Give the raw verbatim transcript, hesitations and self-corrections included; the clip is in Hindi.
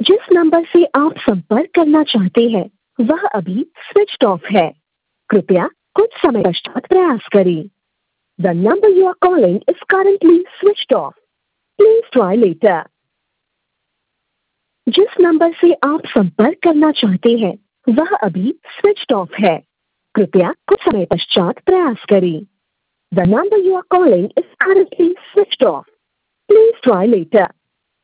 जिस नंबर से आप संपर्क करना चाहते हैं वह अभी स्विच ऑफ है। कृपया कुछ समय पश्चात प्रयास करें। The number you are calling is currently switched off. Please try later. जिस नंबर से आप संपर्क करना चाहते हैं वह अभी स्विच ऑफ है। कृपया कुछ समय पश्चात प्रयास करें। The number you are calling is currently switched off. Please try letter.